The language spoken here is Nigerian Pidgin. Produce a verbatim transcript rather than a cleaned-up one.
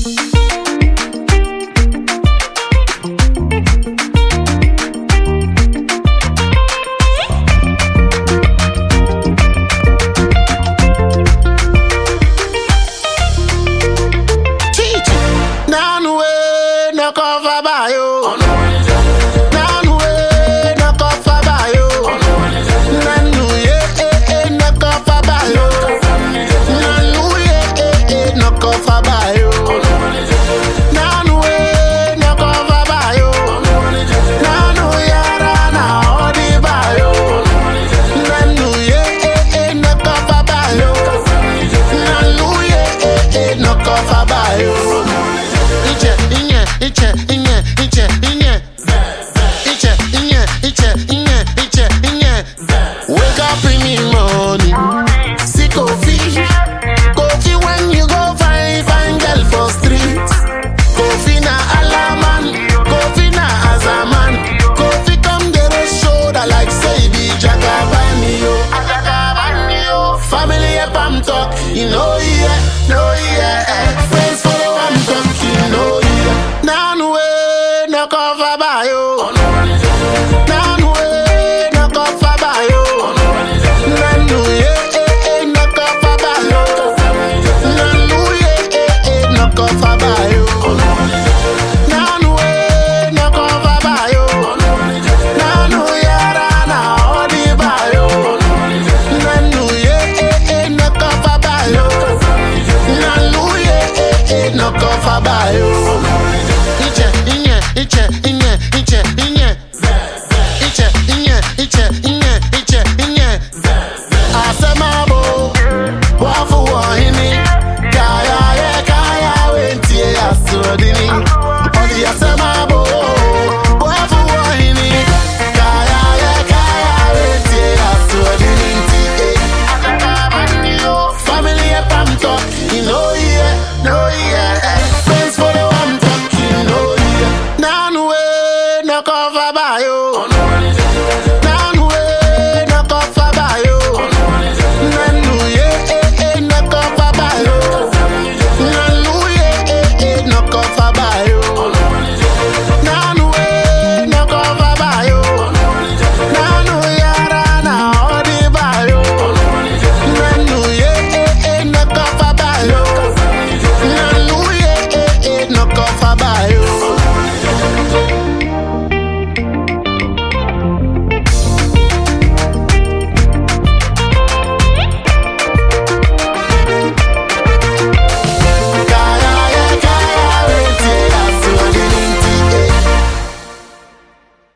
Wake up in the morning, see coffee, coffee when you go find find girl for street. Coffee na alaman, coffee na azaman, coffee come get a shoulder like say be Jagabani yo, Jagabani yo. Family a pam talk, you know yeah, no yeah. Friends follow am talk, you know yeah. Nan way no cover by yo. No cover by you. Iche, inye, iche, inye.